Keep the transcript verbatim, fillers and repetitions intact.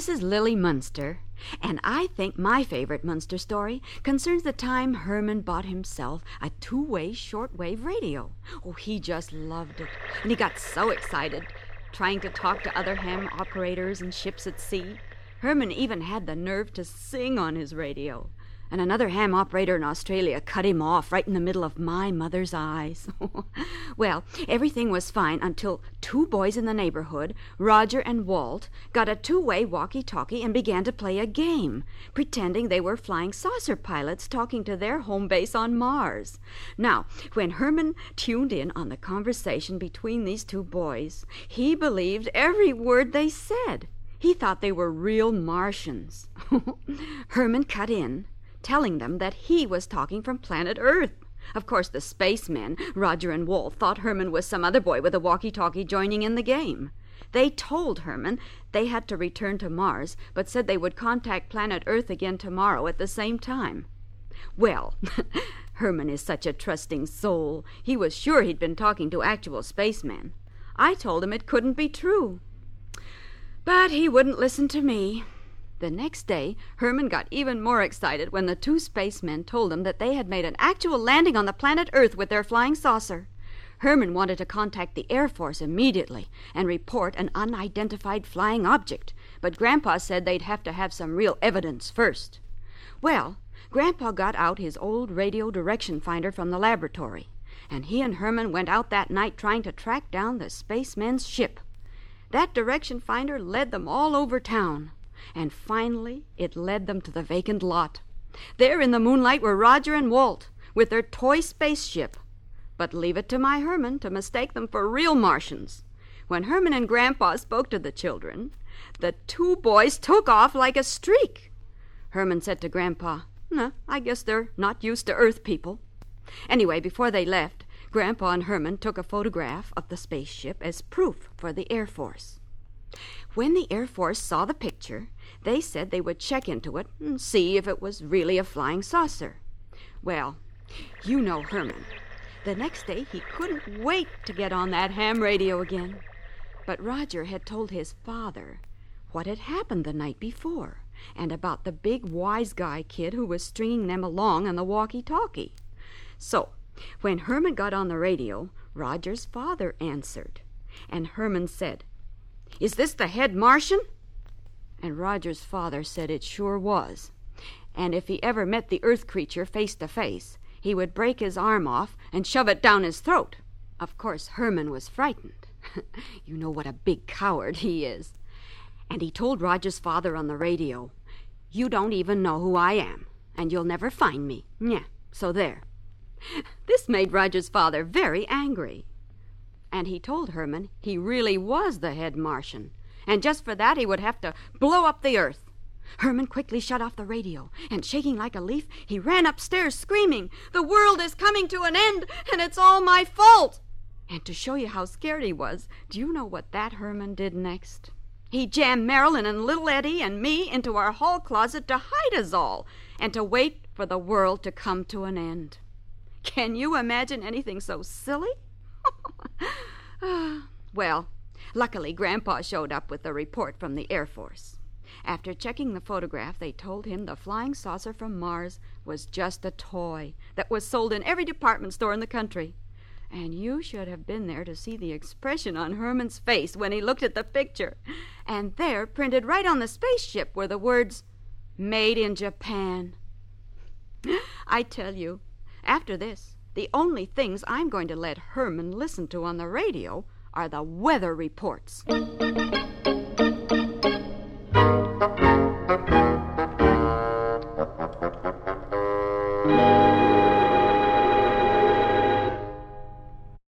This is Lily Munster, and I think my favorite Munster story concerns the time Herman bought himself a two-way shortwave radio. Oh, he just loved it, and he got so excited, trying to talk to other ham operators and ships at sea. Herman even had the nerve to sing on his radio. And another ham operator in Australia cut him off right in the middle of my mother's eyes. Well, everything was fine until two boys in the neighborhood, Roger and Walt, got a two-way walkie-talkie and began to play a game, pretending they were flying saucer pilots talking to their home base on Mars. Now, when Herman tuned in on the conversation between these two boys, he believed every word they said. He thought they were real Martians. Herman cut in, telling them that he was talking from planet Earth. Of course, the spacemen, Roger and Walt, thought Herman was some other boy with a walkie-talkie joining in the game. They told Herman they had to return to Mars, but said they would contact planet Earth again tomorrow at the same time. Well, Herman is such a trusting soul. He was sure he'd been talking to actual spacemen. I told him it couldn't be true. But he wouldn't listen to me. The next day, Herman got even more excited when the two spacemen told him that they had made an actual landing on the planet Earth with their flying saucer. Herman wanted to contact the Air Force immediately and report an unidentified flying object, but Grandpa said they'd have to have some real evidence first. Well, Grandpa got out his old radio direction finder from the laboratory, and he and Herman went out that night trying to track down the spacemen's ship. That direction finder led them all over town. And finally, it led them to the vacant lot. There in the moonlight were Roger and Walt with their toy spaceship. But leave it to my Herman to mistake them for real Martians. When Herman and Grandpa spoke to the children, the two boys took off like a streak. Herman said to Grandpa, "No, I guess they're not used to Earth people." Anyway, before they left, Grandpa and Herman took a photograph of the spaceship as proof for the Air Force. When the Air Force saw the picture, they said they would check into it and see if it was really a flying saucer. Well, you know Herman. The next day, he couldn't wait to get on that ham radio again. But Roger had told his father what had happened the night before and about the big wise guy kid who was stringing them along on the walkie-talkie. So, when Herman got on the radio, Roger's father answered, and Herman said, "Is this the head Martian?" And Roger's father said it sure was. And if he ever met the Earth creature face to face, he would break his arm off and shove it down his throat. Of course, Herman was frightened. You know what a big coward he is. And he told Roger's father on the radio, "You don't even know who I am, and you'll never find me." Yeah, so there. This made Roger's father very angry. And he told Herman he really was the head Martian, and just for that he would have to blow up the Earth. Herman quickly shut off the radio, and shaking like a leaf, he ran upstairs screaming, "The world is coming to an end, and it's all my fault!" And to show you how scared he was, do you know what that Herman did next? He jammed Marilyn and little Eddie and me into our hall closet to hide us all, and to wait for the world to come to an end. Can you imagine anything so silly? Well, luckily Grandpa showed up with the report from the Air Force. After checking the photograph, they told him the flying saucer from Mars was just a toy that was sold in every department store in the country. And you should have been there to see the expression on Herman's face when he looked at the picture. And there, printed right on the spaceship, were the words, "Made in Japan." I tell you, after this, the only things I'm going to let Herman listen to on the radio are the weather reports.